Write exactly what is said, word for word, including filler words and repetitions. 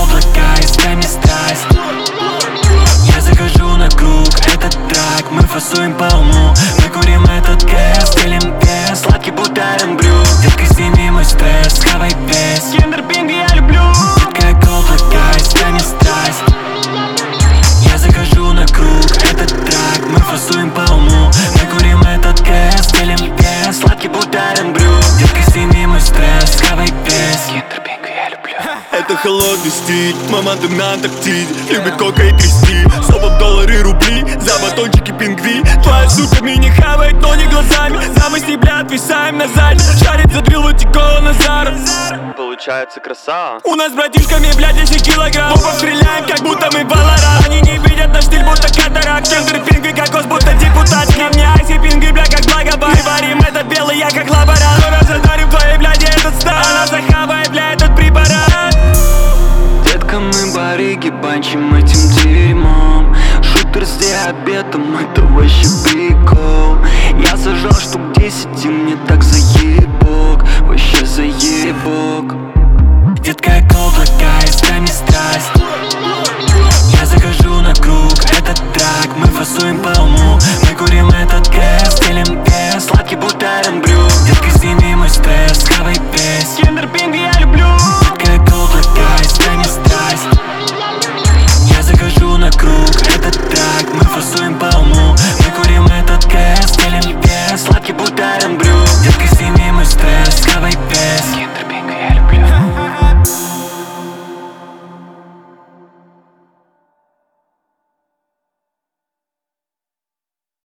облака, если не страсть. Я захожу на круг, этот трак мы фасуем по уму. Мы курим этот кэс, делим вес, сладкий бутарен брю. Детка, сними мой стресс, схавай весь. Киндерпинг я люблю. Как облака, если не страсть. Я захожу на круг, этот трак мы фасуем по уму. Мы курим этот кэс, делим вес, сладкий бутарен брю. Детка, сними мой стресс, схавай весь. Киндерпинг я люблю. Это холодный стиль, мамонты на Антарктиде. Любит кока и трясти, снова доллары, рубли, за батончики пингви. Твоя сука меня хавает, но не глазами. За мы с ней, бля, отвисаем на заднем. Шарит за дрил Ватикова Назара. Получается красава. У нас с братишками, бля, десять килограмм. Попов стреляем, как будто мы Валора. Они не видят наш стиль, будто катаракт. Киндерпинг и кокос, будто депутат. На мне айси пинги, бля, как благобар. Мы варим этот белый, я как лаборант. Мы разодарим твоей, бляди, этот стар. Она захавает, бля, этот препарат. Детка, мы барыги, банчим этим дерьмом. Шутер с диабетом, это вообще прикол. Я зажал штук десять, и мне так заебок, вообще заебок.